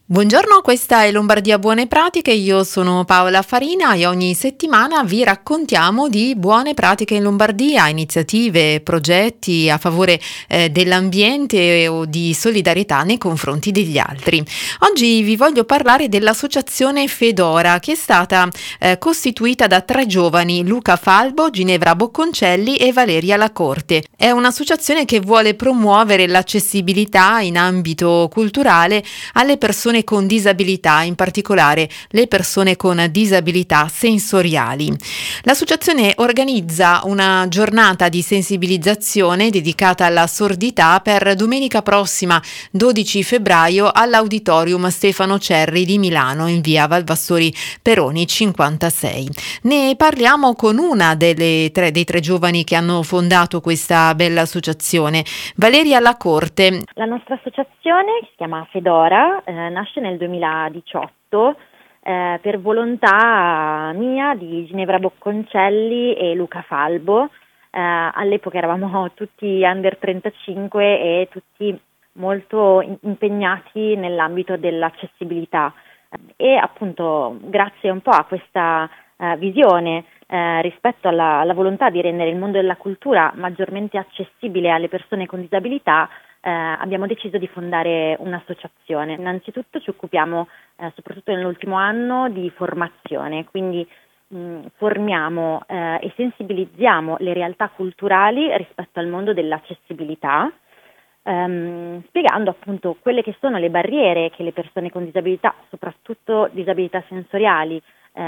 Buongiorno, questa è Lombardia Buone Pratiche, io sono Paola Farina e ogni settimana vi raccontiamo di buone pratiche in Lombardia, iniziative, progetti a favore dell'ambiente o di solidarietà nei confronti degli altri. Oggi vi voglio parlare dell'associazione Fedora, che è stata costituita da 3 giovani, Luca Falbo, Ginevra Bocconcelli e Valeria Lacorte. È un'associazione che vuole promuovere l'accessibilità in ambito culturale alle persone con disabilità, in particolare le persone con disabilità sensoriali. L'associazione organizza una giornata di sensibilizzazione dedicata alla sordità per domenica prossima, 12 febbraio, all'Auditorium Stefano Cerri di Milano, in via Valvassori Peroni 56. Ne parliamo con una dei tre giovani che hanno fondato questa bella associazione, Valeria Lacorte. La nostra associazione, che si chiama Fedora, nasce nel 2018 per volontà mia, di Ginevra Bocconcelli e Luca Falbo. All'epoca eravamo tutti under 35 e tutti molto impegnati nell'ambito dell'accessibilità e appunto grazie un po' a questa visione rispetto alla volontà di rendere il mondo della cultura maggiormente accessibile alle persone con disabilità, abbiamo deciso di fondare un'associazione. Innanzitutto ci occupiamo, soprattutto nell'ultimo anno, di formazione, quindi formiamo e sensibilizziamo le realtà culturali rispetto al mondo dell'accessibilità, spiegando appunto quelle che sono le barriere che le persone con disabilità, soprattutto disabilità sensoriali,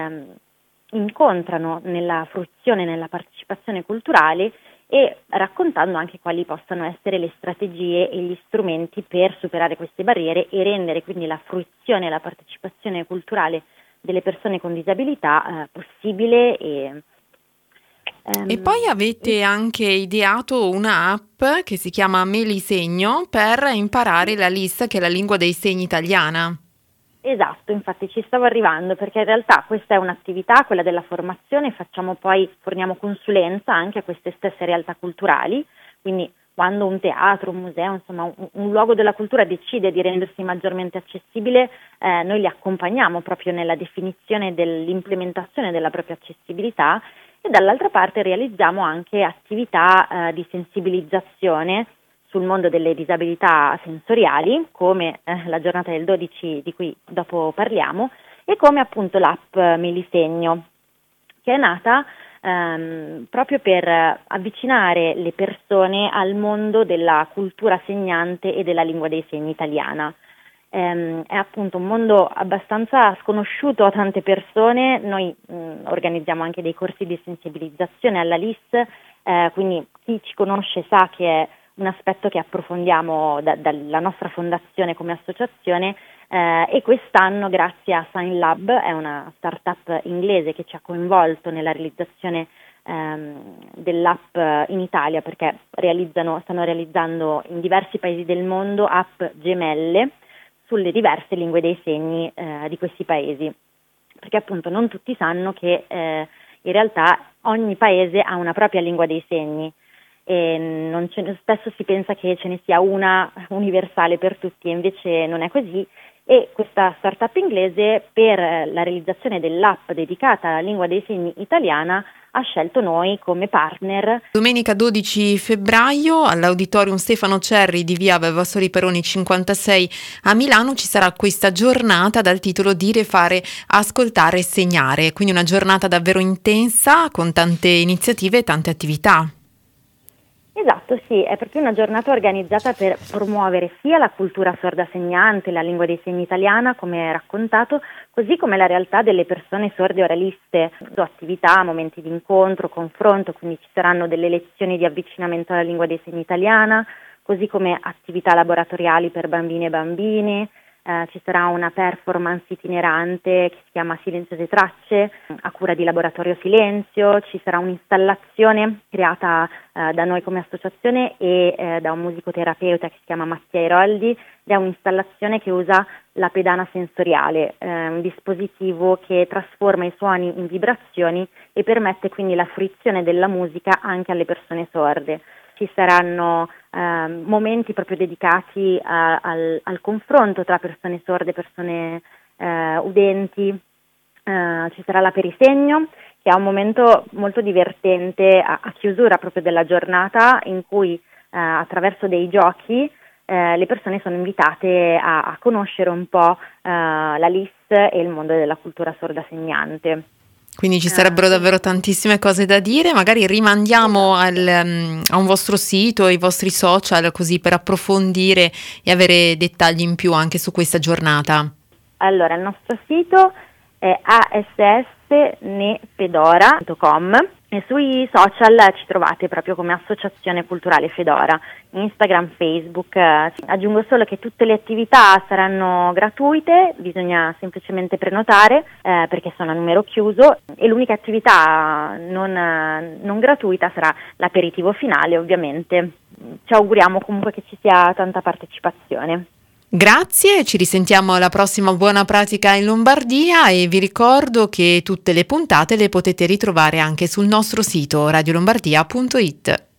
incontrano nella fruizione, nella partecipazione culturale, e raccontando anche quali possano essere le strategie e gli strumenti per superare queste barriere e rendere quindi la fruizione e la partecipazione culturale delle persone con disabilità possibile. E poi avete anche ideato una app che si chiama Melisegno per imparare la LIS, che è la lingua dei segni italiana. Esatto, infatti ci stavo arrivando, perché in realtà questa è un'attività, quella della formazione, forniamo consulenza anche a queste stesse realtà culturali, quindi quando un teatro, un museo, insomma un luogo della cultura decide di rendersi maggiormente accessibile, noi li accompagniamo proprio nella definizione dell'implementazione della propria accessibilità, e dall'altra parte realizziamo anche attività di sensibilizzazione sul mondo delle disabilità sensoriali, come la giornata del 12 di cui dopo parliamo, e come appunto l'app Melisegno, che è nata proprio per avvicinare le persone al mondo della cultura segnante e della lingua dei segni italiana. È appunto un mondo abbastanza sconosciuto a tante persone. Noi organizziamo anche dei corsi di sensibilizzazione alla LIS, quindi chi ci conosce sa che è un aspetto che approfondiamo dalla nostra fondazione come associazione, e quest'anno, grazie a Sign Lab, è una startup inglese che ci ha coinvolto nella realizzazione dell'app in Italia, perché stanno realizzando in diversi paesi del mondo app gemelle sulle diverse lingue dei segni di questi paesi, perché appunto non tutti sanno che in realtà ogni paese ha una propria lingua dei segni. E spesso si pensa che ce ne sia una universale per tutti, e invece non è così, e questa startup inglese, per la realizzazione dell'app dedicata alla lingua dei segni italiana, ha scelto noi come partner. Domenica 12 febbraio all'Auditorium Stefano Cerri di via Valvassori Peroni 56 a Milano ci sarà questa giornata dal titolo Dire, fare, ascoltare e segnare, quindi una giornata davvero intensa con tante iniziative e tante attività. Esatto, sì, è proprio una giornata organizzata per promuovere sia la cultura sorda segnante, la lingua dei segni italiana, come raccontato, così come la realtà delle persone sorde oraliste, attività, momenti di incontro, confronto, quindi ci saranno delle lezioni di avvicinamento alla lingua dei segni italiana, così come attività laboratoriali per bambini e bambine. Ci sarà una performance itinerante che si chiama Silenziose Tracce, a cura di Laboratorio Silenzio. Ci sarà un'installazione creata da noi come associazione e da un musicoterapeuta che si chiama Mattia Iroldi, ed è un'installazione che usa la pedana sensoriale, un dispositivo che trasforma i suoni in vibrazioni e permette quindi la fruizione della musica anche alle persone sorde. ci saranno momenti proprio dedicati al confronto tra persone sorde e persone udenti, ci sarà l'aperisegno, che è un momento molto divertente a chiusura proprio della giornata, in cui attraverso dei giochi le persone sono invitate a conoscere un po' la LIS e il mondo della cultura sorda segnante. Quindi ci sarebbero davvero tantissime cose da dire, magari rimandiamo a un vostro sito, ai vostri social, così per approfondire e avere dettagli in più anche su questa giornata. Allora, il nostro sito è assnefedora.com e sui social ci trovate proprio come Associazione Culturale Fedora, Instagram, Facebook. Aggiungo solo che tutte le attività saranno gratuite, bisogna semplicemente prenotare perché sono a numero chiuso, e l'unica attività non gratuita sarà l'aperitivo finale, ovviamente. Ci auguriamo comunque che ci sia tanta partecipazione. Grazie, ci risentiamo alla prossima Buona Pratica in Lombardia e vi ricordo che tutte le puntate le potete ritrovare anche sul nostro sito radiolombardia.it.